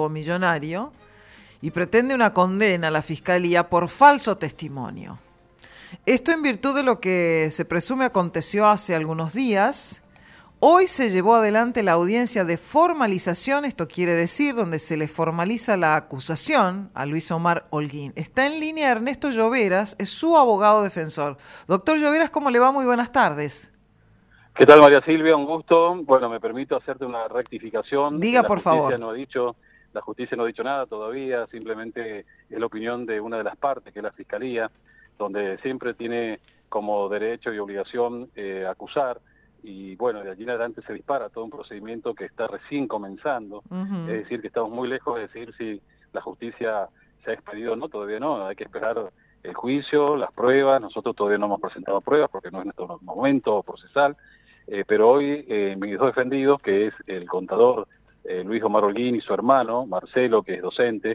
robo millonario y pretende una condena a la Fiscalía por falso testimonio. Esto en virtud de lo que se presume aconteció hace algunos días. Hoy se llevó adelante la audiencia de formalización, esto quiere decir donde se le formaliza la acusación a Luis Omar Holguín. Está en línea Ernesto Lloveras, es su abogado defensor. Doctor Lloveras, ¿cómo le va? Muy buenas tardes. ¿Qué tal, María Silvia? Un gusto. Bueno, me permito hacerte una rectificación. Diga, por favor. La justicia no ha dicho nada todavía, simplemente es la opinión de una de las partes, que es la Fiscalía, donde siempre tiene como derecho y obligación acusar. Y bueno, de allí en adelante se dispara todo un procedimiento que está recién comenzando. Uh-huh. Es decir, que estamos muy lejos de decir si la justicia se ha expedido o no, todavía no. Hay que esperar el juicio, las pruebas. Nosotros todavía no hemos presentado pruebas porque no es nuestro momento procesal. Pero hoy mis dos defendidos, que es el contador Luis Omar Holguín y su hermano Marcelo, que es docente,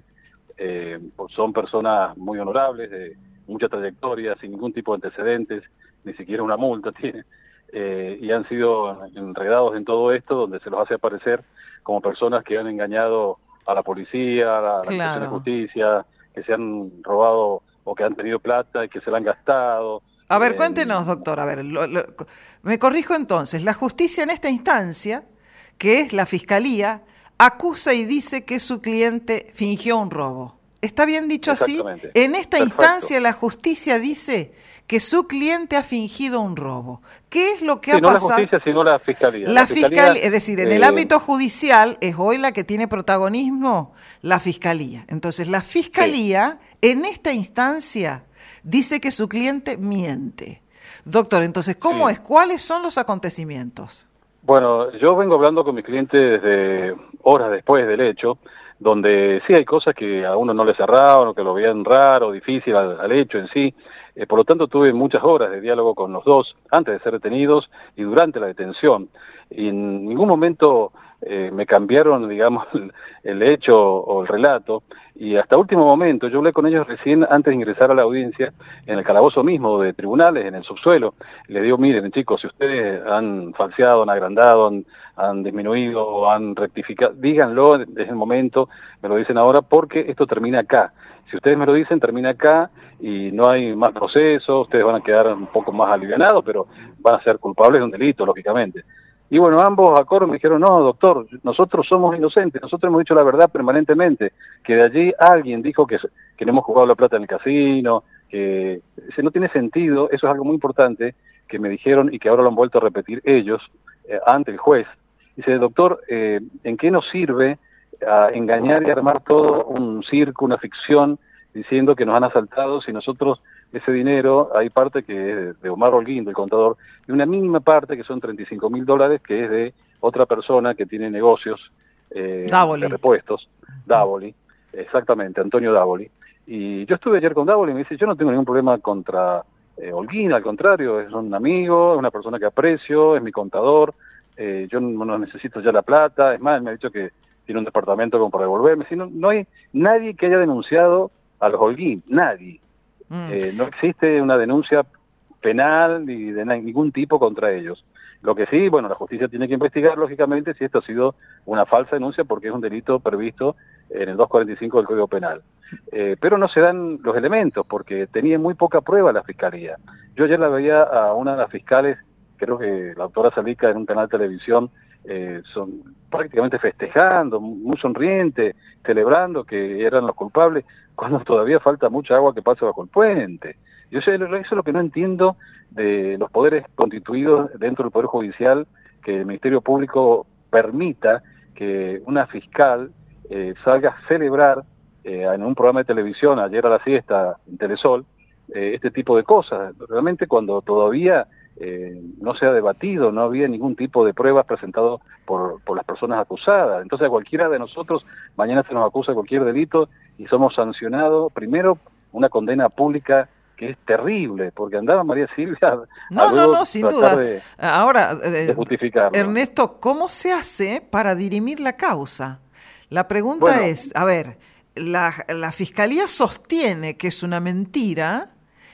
son personas muy honorables, de mucha trayectoria, sin ningún tipo de antecedentes, ni siquiera una multa tiene. Y han sido enredados en todo esto, donde se los hace aparecer como personas que han engañado a la policía, a la Administración de Justicia, que se han robado o que han tenido plata y que se la han gastado. A ver, cuéntenos, doctor, a ver, me corrijo entonces. La justicia en esta instancia, que es la Fiscalía, acusa y dice que su cliente fingió un robo. ¿Está bien dicho así? En esta instancia la justicia dice que su cliente ha fingido un robo. ¿Qué es lo que ha pasado? No la justicia, sino la Fiscalía. La Fiscalía, es decir, en el ámbito judicial es hoy la que tiene protagonismo la Fiscalía. Entonces, la Fiscalía en esta instancia dice que su cliente miente. Doctor, entonces, ¿cómo es? ¿Cuáles son los acontecimientos? Bueno, yo vengo hablando con mi cliente desde horas después del hecho, donde sí hay cosas que a uno no le cerraron, o que lo veían raro, difícil al hecho en sí. Por lo tanto, tuve muchas horas de diálogo con los dos, antes de ser detenidos y durante la detención. Y en ningún momento me cambiaron, digamos, el hecho o el relato. Y hasta último momento, yo hablé con ellos recién antes de ingresar a la audiencia, en el calabozo mismo de tribunales, en el subsuelo. Les digo, miren, chicos, si ustedes han falseado, han agrandado, han disminuido, han rectificado, díganlo desde el momento, me lo dicen ahora, porque esto termina acá. Si ustedes me lo dicen, termina acá y no hay más proceso, ustedes van a quedar un poco más alivianados, pero van a ser culpables de un delito, lógicamente. Y bueno, ambos a coro me dijeron, no, doctor, nosotros somos inocentes, nosotros hemos dicho la verdad permanentemente, que de allí alguien dijo que no hemos jugado la plata en el casino, que no tiene sentido, eso es algo muy importante, que me dijeron y que ahora lo han vuelto a repetir ellos ante el juez. Dice, doctor, ¿en qué nos sirve a engañar y armar todo un circo, una ficción, diciendo que nos han asaltado si nosotros ese dinero, hay parte que es de Omar Holguín, del contador, y una mínima parte que son $35.000 que es de otra persona que tiene negocios de repuestos, Dávoli, exactamente, Antonio Dávoli. Y yo estuve ayer con Dávoli y me dice, yo no tengo ningún problema contra Holguín, al contrario, es un amigo, es una persona que aprecio, es mi contador, yo no necesito ya la plata, es más, me ha dicho que tiene un departamento como para devolverme, sino no hay nadie que haya denunciado a los Holguín, nadie. No existe una denuncia penal ni de ningún tipo contra ellos. Lo que sí, bueno, la justicia tiene que investigar, lógicamente, si esto ha sido una falsa denuncia, porque es un delito previsto en el 245 del Código Penal. Pero no se dan los elementos, porque tenía muy poca prueba la Fiscalía. Yo ayer la veía a una de las fiscales, creo que la doctora Salica, en un canal de televisión, son prácticamente festejando, muy sonriente, celebrando que eran los culpables, cuando todavía falta mucha agua que pase bajo el puente. Yo sé, eso es lo que no entiendo de los poderes constituidos dentro del Poder Judicial, que el Ministerio Público permita que una fiscal salga a celebrar en un programa de televisión, ayer a la siesta, en Telesol, este tipo de cosas. Realmente cuando todavía no se ha debatido, no había ningún tipo de pruebas presentado por las personas acusadas. Entonces a cualquiera de nosotros mañana se nos acusa de cualquier delito y somos sancionados, primero una condena pública que es terrible, porque andaba María Silvia no, sin duda. Ahora, de justificarlo. Ernesto, ¿cómo se hace para dirimir la causa? La pregunta es, a ver, la Fiscalía sostiene que es una mentira.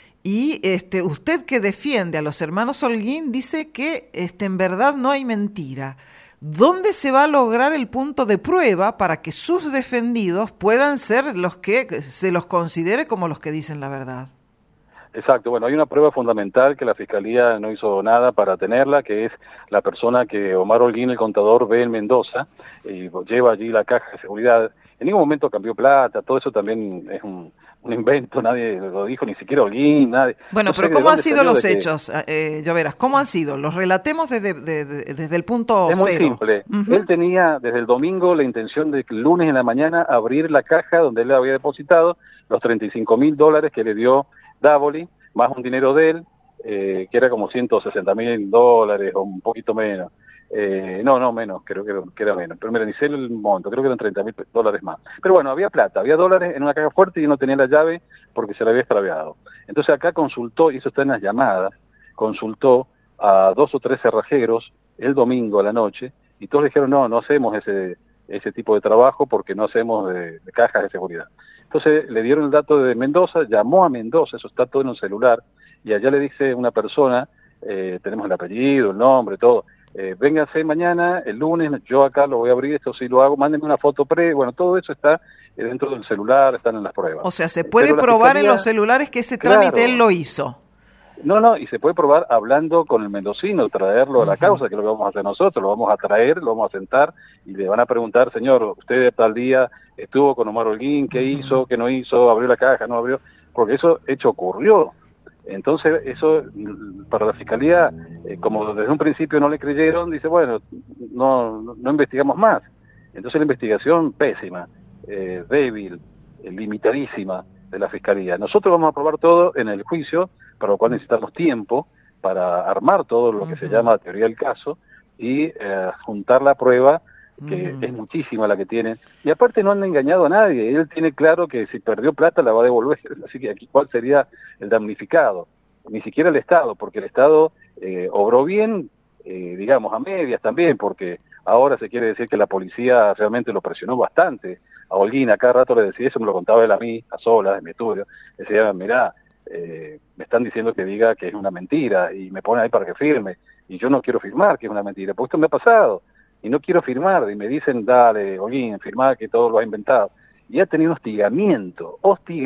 Y usted que defiende a los hermanos Holguín dice que en verdad no hay mentira. ¿dónde se va a lograr el punto de prueba para que sus defendidos puedan ser los que se los considere como los que dicen la verdad? Exacto, bueno, hay una prueba fundamental que la Fiscalía no hizo nada para tenerla, que es la persona que Omar Holguín, el contador, ve en Mendoza, y lleva allí la caja de seguridad. En ningún momento cambió plata, todo eso también es un invento, nadie lo dijo, ni siquiera Holguín, nadie. Bueno, No sé pero de ¿cómo han dónde sido salió los de que hechos, Lloveras? ¿Cómo han sido? Los relatemos desde el punto es muy cero. simple. Él tenía desde el domingo la intención de que el lunes en la mañana abrir la caja donde él había depositado los $35.000 que le dio Davoli, más un dinero de él, que era como $160.000 o un poquito menos. No, menos, creo que era menos. Pero mira, ni sé el monto, creo que eran $30.000 más. Pero bueno, había plata, había dólares en una caja fuerte y no tenía la llave porque se la había extraviado. Entonces acá consultó, y eso está en las llamadas, consultó a 2 o 3 cerrajeros el domingo a la noche y todos le dijeron, no hacemos ese tipo de trabajo porque no hacemos de cajas de seguridad. Entonces le dieron el dato de Mendoza, llamó a Mendoza, eso está todo en un celular, y allá le dice una persona, tenemos el apellido, el nombre, todo, véngase mañana, el lunes, yo acá lo voy a abrir, esto sí lo hago, mándenme una foto bueno, todo eso está dentro del celular, están en las pruebas. O sea, se puede probar en los celulares que ese trámite él lo hizo. No, y se puede probar hablando con el mendocino, traerlo a la causa, que es lo que vamos a hacer nosotros, lo vamos a traer, lo vamos a sentar y le van a preguntar, señor, usted tal día estuvo con Omar Holguín, ¿qué hizo, qué no hizo, abrió la caja, no abrió? Porque eso hecho ocurrió. Entonces, eso para la Fiscalía, como desde un principio no le creyeron, dice, bueno, no investigamos más. Entonces la investigación pésima, débil, limitadísima de la Fiscalía. Nosotros vamos a probar todo en el juicio, para lo cual necesitamos tiempo para armar todo lo que se llama teoría del caso y juntar la prueba, que es muchísima la que tienen. Y aparte no han engañado a nadie, él tiene claro que si perdió plata la va a devolver, así que aquí cuál sería el damnificado. Ni siquiera el Estado, porque el Estado obró bien, digamos, a medias también, porque ahora se quiere decir que la policía realmente lo presionó bastante. A Holguín a cada rato le decía, eso me lo contaba él a mí, a solas, en mi estudio, decía, mirá, me están diciendo que diga que es una mentira y me ponen ahí para que firme y yo no quiero firmar que es una mentira, porque esto me ha pasado y no quiero firmar y me dicen, dale, Holguín, firmá que todo lo ha inventado. Y ha tenido hostigamiento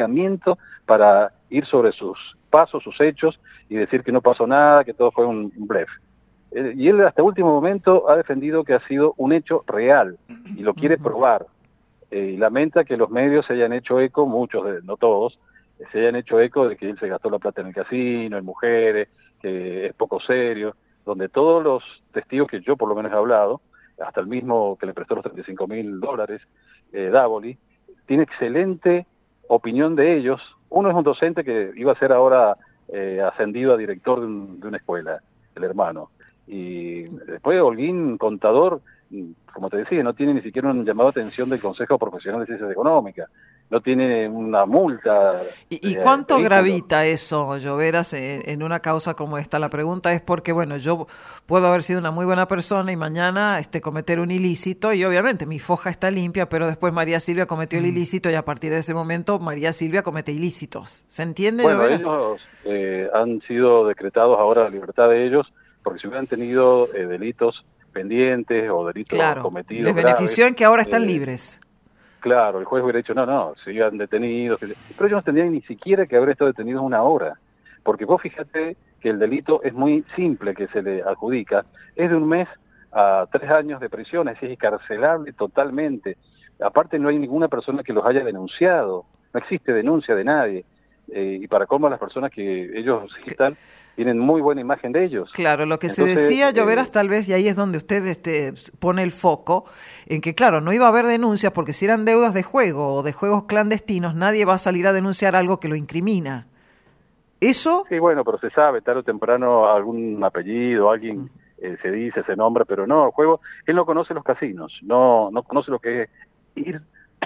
para ir sobre sus pasos, sus hechos y decir que no pasó nada, que todo fue un blef. Y él hasta el último momento ha defendido que ha sido un hecho real y lo quiere probar. Y lamenta que los medios se hayan hecho eco, muchos, no todos, se hayan hecho eco de que él se gastó la plata en el casino, en mujeres, que es poco serio, donde todos los testigos que yo por lo menos he hablado, hasta el mismo que le prestó los $35.000, Davoli, tiene excelente opinión de ellos. Uno es un docente que iba a ser ahora ascendido a director de una escuela, el hermano. Y después Holguín, contador, como te decía, no tiene ni siquiera un llamado de atención del Consejo Profesional de Ciencias Económicas, no tiene una multa. ¿Y cuánto gravita eso, Lloveras, en una causa como esta? La pregunta es porque, bueno, yo puedo haber sido una muy buena persona y mañana cometer un ilícito y obviamente mi foja está limpia, pero después María Silvia cometió el ilícito y a partir de ese momento María Silvia comete ilícitos. ¿Se entiende, Bueno, Lloveras? ellos han sido decretados ahora la libertad de ellos, porque si hubieran tenido delitos pendientes o delitos cometidos les benefició graves, en que ahora están libres. Claro, el juez hubiera dicho, no, sigan detenidos, pero ellos no tendrían ni siquiera que haber estado detenidos una hora, porque vos fíjate que el delito es muy simple que se le adjudica, es de 1 mes a 3 años de prisión, es decir, es encarcelable totalmente. Aparte no hay ninguna persona que los haya denunciado, no existe denuncia de nadie, y para colmo las personas que ellos citan tienen muy buena imagen de ellos. Claro, lo que entonces, se decía, Lloveras, tal vez, y ahí es donde usted pone el foco, en que claro, no iba a haber denuncias porque si eran deudas de juego o de juegos clandestinos, nadie va a salir a denunciar algo que lo incrimina. ¿Eso? Sí, bueno, pero se sabe, tarde o temprano algún apellido, alguien se dice, se nombra, pero no, el juego, él no conoce los casinos, no conoce lo que es ir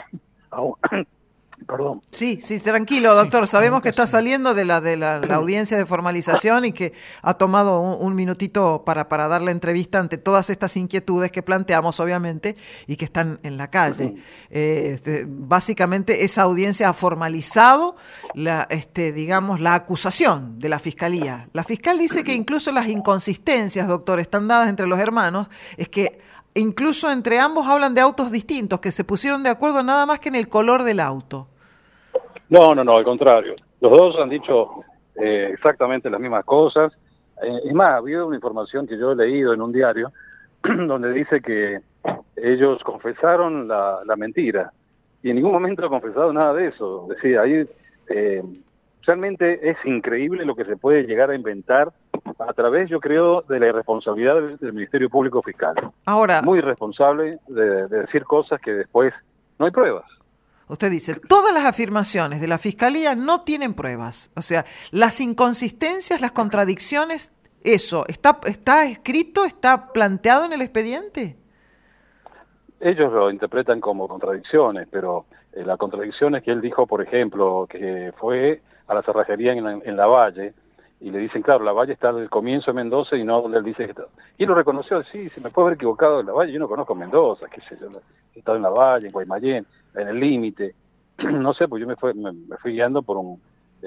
a un... Perdón. Sí, tranquilo, doctor. Sabemos que está saliendo de la audiencia de formalización y que ha tomado un minutito para dar la entrevista ante todas estas inquietudes que planteamos, obviamente, y que están en la calle. Básicamente, esa audiencia ha formalizado la acusación de la Fiscalía. La fiscal dice que incluso las inconsistencias, doctor, están dadas entre los hermanos, es que incluso entre ambos hablan de autos distintos, que se pusieron de acuerdo nada más que en el color del auto. No, al contrario. Los dos han dicho exactamente las mismas cosas. Es más, ha habido una información que yo he leído en un diario donde dice que ellos confesaron la mentira y en ningún momento han confesado nada de eso. Es decir, ahí realmente es increíble lo que se puede llegar a inventar a través, yo creo, de la irresponsabilidad del Ministerio Público Fiscal. Ahora, muy irresponsable de decir cosas que después no hay pruebas. Usted dice, todas las afirmaciones de la Fiscalía no tienen pruebas. O sea, las inconsistencias, las contradicciones, ¿eso está escrito, está planteado en el expediente? Ellos lo interpretan como contradicciones, pero la contradicción es que él dijo, por ejemplo, que fue a la cerrajería en Lavalle, y le dicen, claro, Lavalle está al comienzo de Mendoza y no donde él dice que está. Y él lo reconoció, sí, se me puede haber equivocado en Lavalle, yo no conozco Mendoza, qué sé yo, he estado en Lavalle, en Guaymallén, en el límite, no sé, pues yo me fui guiando por un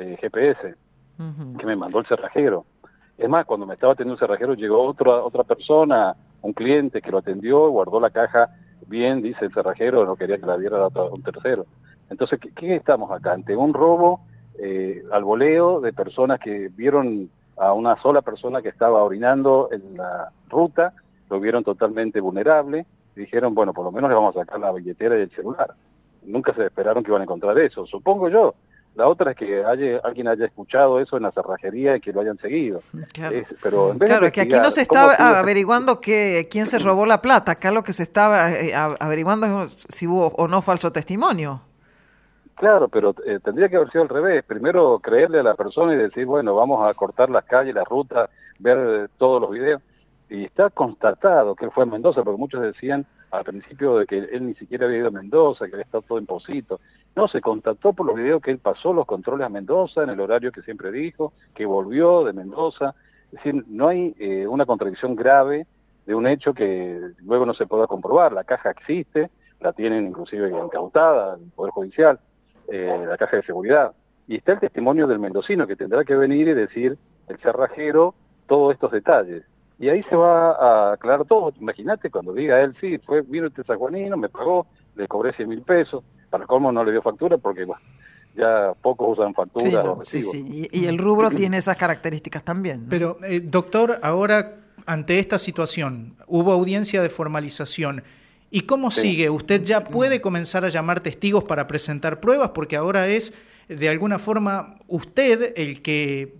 GPS que me mandó el cerrajero. Es más, cuando me estaba atendiendo el cerrajero llegó otra persona, un cliente que lo atendió, guardó la caja bien, dice el cerrajero, no quería que la diera a un tercero. Entonces, ¿qué estamos acá? Ante un robo al voleo de personas que vieron a una sola persona que estaba orinando en la ruta, lo vieron totalmente vulnerable, y dijeron, bueno, por lo menos le vamos a sacar la billetera y el celular. Nunca se esperaron que iban a encontrar eso, supongo yo. La otra es que alguien haya escuchado eso en la cerrajería y que lo hayan seguido. Claro, pero en vez claro, de es que aquí no se está averiguando quién se robó la plata. Acá lo que se estaba averiguando es si hubo o no falso testimonio. Claro, pero tendría que haber sido al revés. Primero creerle a la persona y decir, bueno, vamos a cortar las calles, la ruta, ver todos los videos. Y está constatado que él fue a Mendoza, porque muchos decían al principio de que él ni siquiera había ido a Mendoza, que había estado todo en Pocito. No, se constató por los videos que él pasó los controles a Mendoza en el horario que siempre dijo, que volvió de Mendoza. Es decir, no hay una contradicción grave de un hecho que luego no se pueda comprobar. La caja existe, la tienen inclusive incautada en el Poder Judicial, la caja de seguridad. Y está el testimonio del mendocino que tendrá que venir y decir, el cerrajero, todos estos detalles. Y ahí se va a aclarar todo. Imagínate cuando diga él, sí, vino este sanjuanino, me pagó, le cobré 100.000 pesos, para colmo no le dio factura porque bueno, ya pocos usan facturas o recibos. Sí. Y el rubro tiene esas características también, ¿no? Pero, doctor, ahora ante esta situación, hubo audiencia de formalización. ¿Y cómo sigue? ¿Usted ya puede comenzar a llamar testigos para presentar pruebas? Porque ahora es, de alguna forma, usted el que,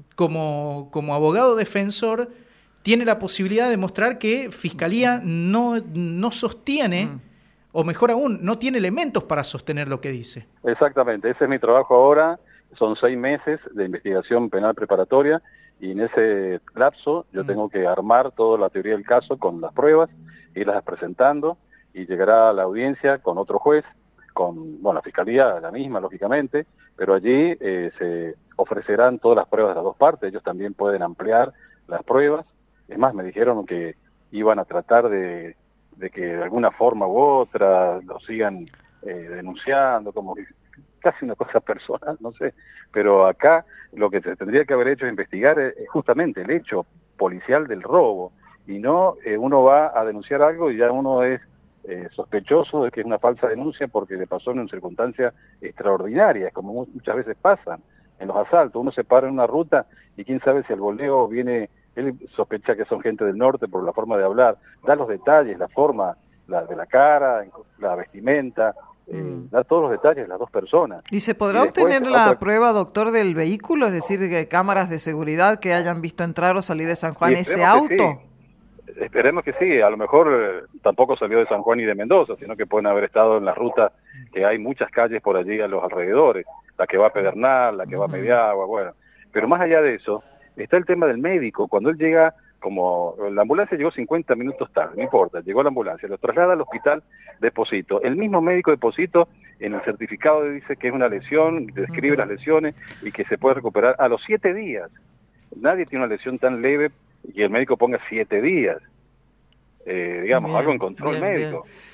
como abogado defensor, tiene la posibilidad de demostrar que Fiscalía no sostiene, o mejor aún, no tiene elementos para sostener lo que dice. Exactamente, ese es mi trabajo ahora. Son 6 meses de investigación penal preparatoria y en ese lapso yo tengo que armar toda la teoría del caso con las pruebas, irlas presentando y llegará a la audiencia con otro juez, con la Fiscalía, la misma, lógicamente, pero allí se ofrecerán todas las pruebas de las dos partes. Ellos también pueden ampliar las pruebas. Es más, me dijeron que iban a tratar de que de alguna forma u otra lo sigan denunciando, como casi una cosa personal, no sé. Pero acá lo que se tendría que haber hecho es investigar justamente el hecho policial del robo, y no uno va a denunciar algo y ya uno es sospechoso de que es una falsa denuncia porque le pasó en una circunstancia extraordinaria, como muchas veces pasan en los asaltos. Uno se para en una ruta y quién sabe si el voleo viene. Él sospecha que son gente del norte por la forma de hablar, da los detalles, la forma, de la cara, la vestimenta, da todos los detalles de las dos personas. ¿Y se podrá obtener la prueba, doctor, del vehículo? Es decir, de cámaras de seguridad que hayan visto entrar o salir de San Juan ese auto. Sí. Esperemos que sí, a lo mejor tampoco salió de San Juan y de Mendoza, sino que pueden haber estado en la ruta, que hay muchas calles por allí a los alrededores, la que va a Pedernal, la que va a Mediagua, bueno. Pero más allá de eso, está el tema del médico. Cuando él llega, como la ambulancia llegó 50 minutos tarde, no importa, llegó la ambulancia, lo traslada al hospital de Pocito. El mismo médico de Pocito en el certificado dice que es una lesión, describe las lesiones y que se puede recuperar a los 7 días. Nadie tiene una lesión tan leve y el médico ponga 7 días. Digamos, algo encontró el médico.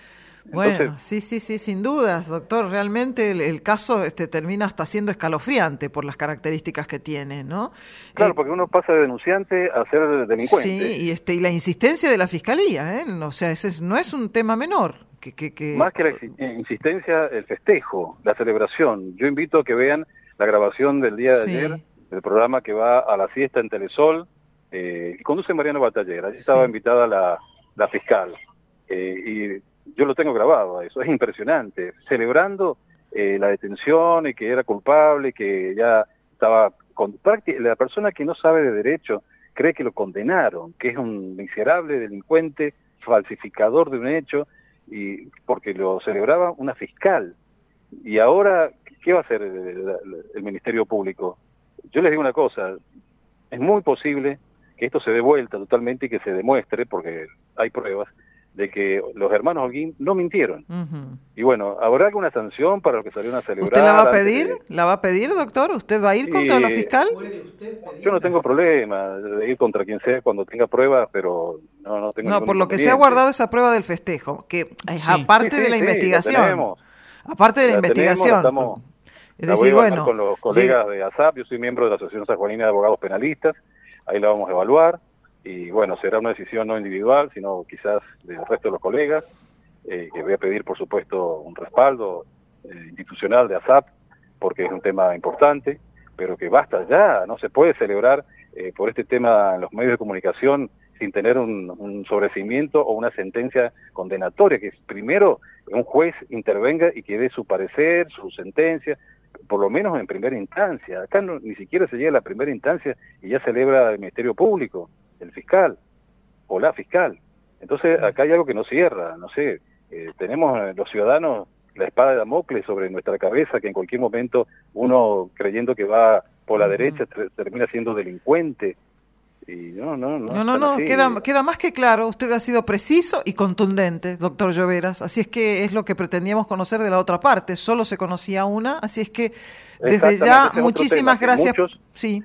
Bueno, Entonces, sí, sin dudas, doctor. Realmente el caso termina hasta siendo escalofriante por las características que tiene, ¿no? claro, porque uno pasa de denunciante a ser delincuente. Sí, y la insistencia de la Fiscalía, ¿eh? O sea, no es un tema menor. Más que la insistencia, el festejo, la celebración. Yo invito a que vean la grabación del día de ayer, del programa que va a la siesta en Telesol, y conduce Mariano Batallera. Allí estaba invitada la fiscal, y yo lo tengo grabado, eso es impresionante, celebrando la detención y que era culpable, que ya estaba la persona que no sabe de derecho cree que lo condenaron, que es un miserable delincuente, falsificador de un hecho, y porque lo celebraba una fiscal. Y ahora, ¿qué va a hacer el Ministerio Público? Yo les digo una cosa, es muy posible que esto se dé vuelta totalmente y que se demuestre, porque hay pruebas, de que los hermanos Holguín no mintieron. Y bueno, ¿habrá alguna sanción para los que salieron a celebrar? ¿Usted la va a pedir? ¿La va a pedir, doctor? ¿Usted va a ir contra la fiscal? Yo no tengo problema de ir contra quien sea cuando tenga pruebas, pero no tengo No, por lo que se ha guardado esa prueba del festejo, que es aparte de la investigación. Aparte de la investigación. Es decir, bueno, con los colegas de ASAP, yo soy miembro de la Asociación Sanjuanina de Abogados Penalistas, ahí la vamos a evaluar, y bueno, será una decisión no individual, sino quizás del resto de los colegas, que voy a pedir, por supuesto, un respaldo institucional de ASAP, porque es un tema importante, pero que basta ya, no se puede celebrar por este tema en los medios de comunicación sin tener un sobreseimiento o una sentencia condenatoria, que primero un juez intervenga y que dé su parecer, su sentencia, por lo menos en primera instancia. Acá ni siquiera se llega a la primera instancia y ya celebra el Ministerio Público, el fiscal o la fiscal. Entonces acá hay algo que no cierra, no sé, tenemos los ciudadanos la espada de Damocles sobre nuestra cabeza, que en cualquier momento uno creyendo que va por la derecha termina siendo delincuente. Y no, queda más que claro. Usted ha sido preciso y contundente, doctor Lloveras, así es que es lo que pretendíamos conocer de la otra parte, solo se conocía una, así es que desde ya muchísimas gracias. Muchos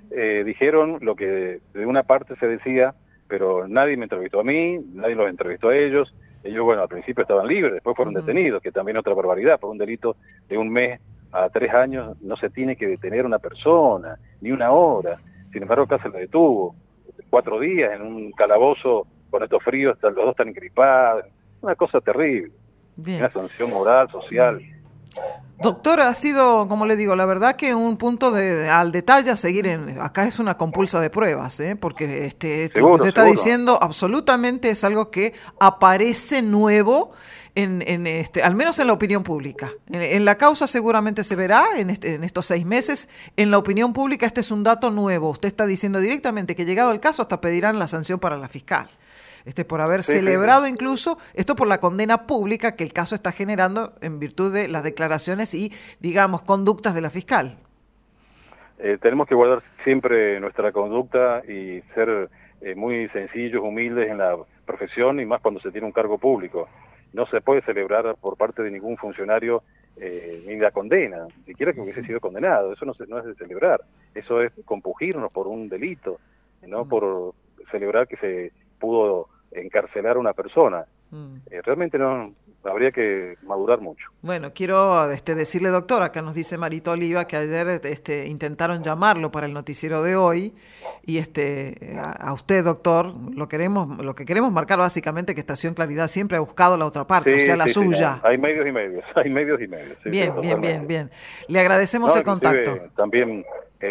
dijeron lo que de una parte se decía, pero nadie me entrevistó a mí, nadie los entrevistó a ellos. Ellos, bueno, al principio estaban libres, después fueron detenidos, que también es otra barbaridad. Por un delito de 1 mes a 3 años no se tiene que detener una persona, ni 1 hora. Sin embargo, acá se la detuvo 4 días en un calabozo con estos fríos, los dos están engripados. Una cosa terrible. Bien. Una sanción moral, social. Doctor, ha sido, como le digo, la verdad que un punto al detalle a seguir acá es una compulsa de pruebas, porque lo que usted está diciendo absolutamente es algo que aparece nuevo al menos en la opinión pública. En la causa seguramente se verá en estos 6 meses. En la opinión pública este es un dato nuevo. Usted está diciendo directamente que llegado el caso hasta pedirán la sanción para la fiscal. Por haber celebrado incluso, esto por la condena pública que el caso está generando en virtud de las declaraciones y, digamos, conductas de la fiscal. Tenemos que guardar siempre nuestra conducta y ser muy sencillos, humildes en la profesión, y más cuando se tiene un cargo público. No se puede celebrar por parte de ningún funcionario ni la condena, ni siquiera que hubiese sido condenado. Eso no es de celebrar, eso es compugirnos por un delito, no por celebrar que se pudo encarcelar a una persona. Realmente no habría que madurar mucho. Bueno, quiero decirle, doctor, acá nos dice Marito Oliva que ayer intentaron llamarlo para el noticiero de hoy y a usted, doctor, lo que queremos marcar básicamente que Estación Claridad siempre ha buscado la otra parte, o sea, la suya. No. Hay medios y medios, Sí, bien. Le agradecemos el contacto. También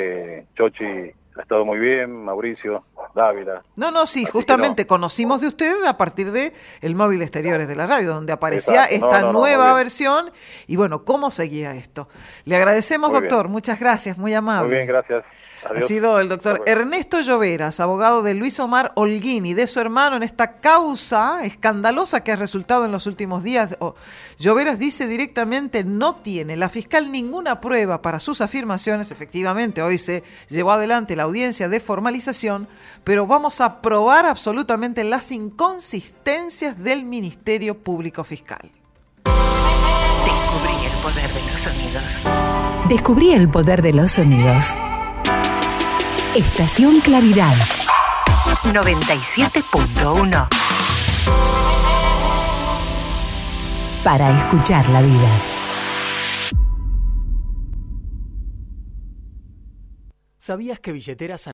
Chochi ha estado muy bien, Mauricio, Dávila. Sí, justamente conocimos de usted a partir de el móvil exteriores de la radio, donde aparecía esta nueva versión, y bueno, ¿cómo seguía esto? Le agradecemos, muy doctor, bien. Muchas gracias, muy amable. Muy bien, gracias. Adiós. Ha sido el doctor Ernesto Lloveras, abogado de Luis Omar Holguín y de su hermano en esta causa escandalosa que ha resultado en los últimos días. Lloveras dice directamente, no tiene la fiscal ninguna prueba para sus afirmaciones. Efectivamente, hoy se llevó adelante la audiencia de formalización, pero vamos a probar absolutamente las inconsistencias del Ministerio Público Fiscal. Descubrí el poder de los sonidos. Descubrí el poder de los sonidos. Estación Claridad 97.1 para escuchar la vida. ¿Sabías que Billeteras